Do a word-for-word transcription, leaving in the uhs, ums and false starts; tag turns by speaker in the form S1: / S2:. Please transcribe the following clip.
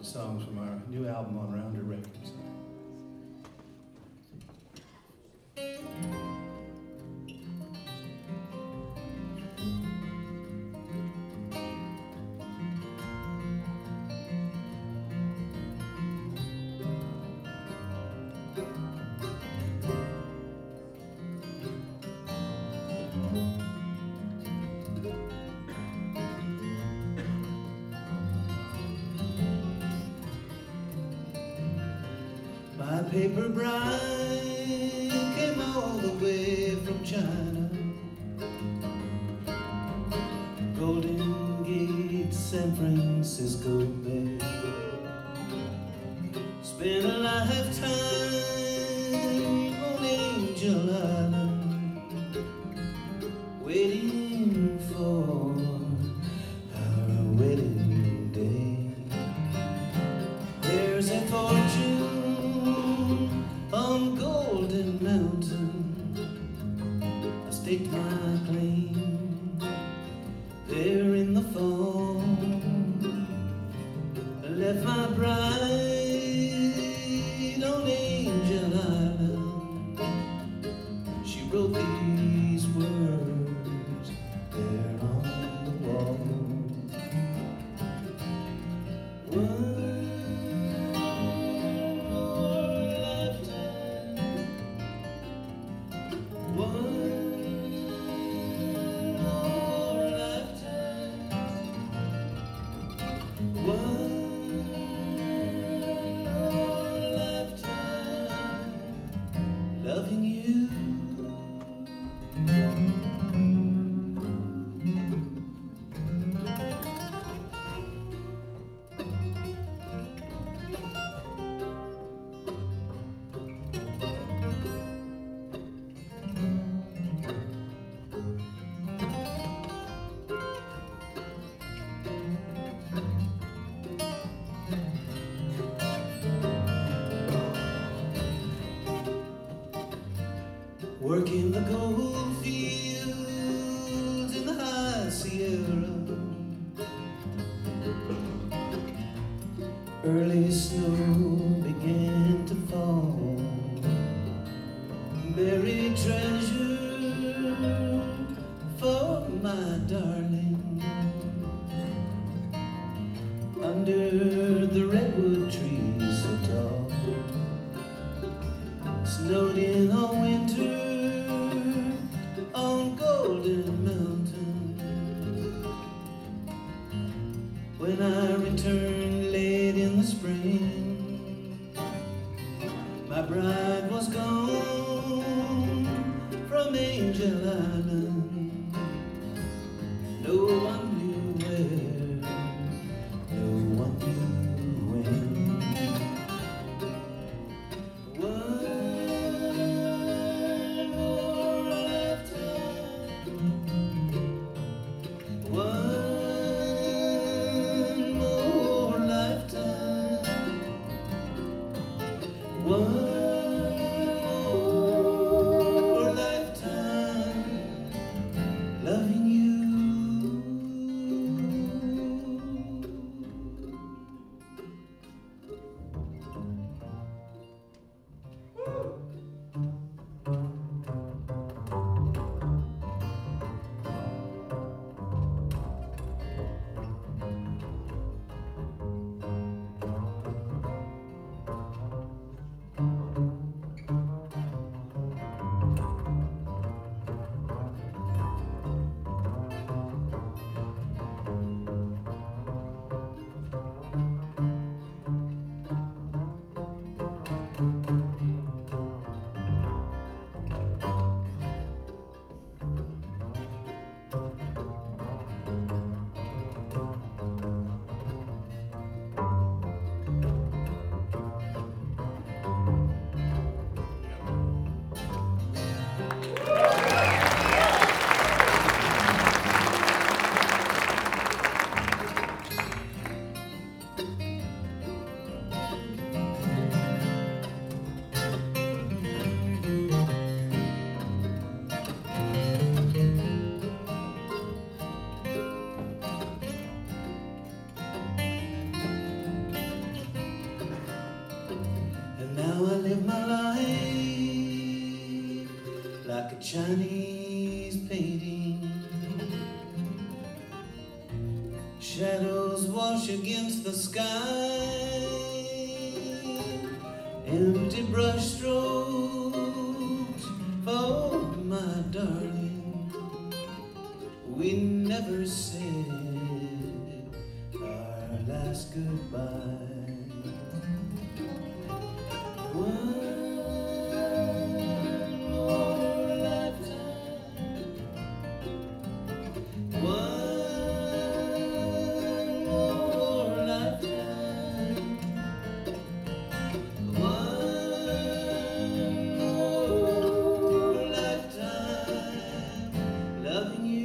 S1: songs from our new album on Rounder Records. My paper bride came all the way from China, Golden Gate, San Francisco Bay. Spent a lifetime on Angel Island, waiting for our wedding day. There's a fortune on Golden Mountain, I staked my claim there in the fall. I left my bride on Angel Island. She wrote these words there on the wall. One loving you. Working the gold fields in the high Sierra, early snow began to fall, buried treasure for my darling under the redwood trees so tall. Snowed in all winter on Golden Mountain. When I returned late in the spring, my bride was gone from Angel Island. No one knew where, no one knew when. One more Chinese painting, shadows wash against the sky, empty brush strokes for my darling. We never said our last goodbye. One more lifetime, one more lifetime, one more lifetime, loving you.